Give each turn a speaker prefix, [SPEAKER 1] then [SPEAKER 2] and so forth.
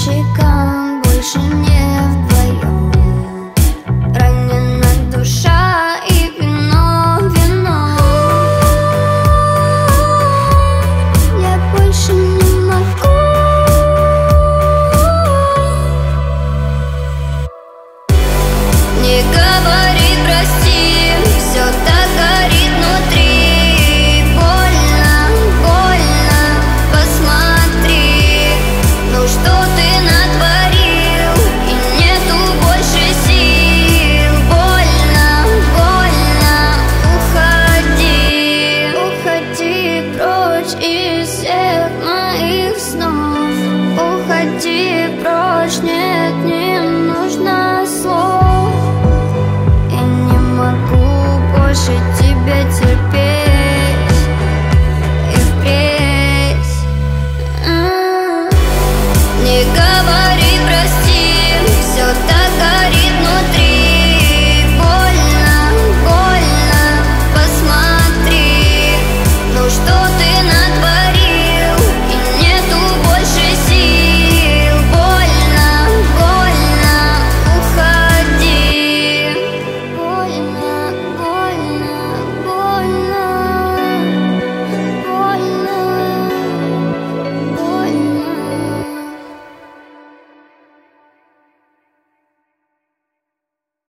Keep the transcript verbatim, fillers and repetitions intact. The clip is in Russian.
[SPEAKER 1] щекам, больше не вдвоем. Ранена душа и вино, вино. Я больше не могу. Не говори прости, все так горит внутри. Больно, больно, посмотри. Ну что ты натворил, и нету больше сил. Больно, больно, уходи. Уходи прочь из всех моих снов. Уходи прочь, не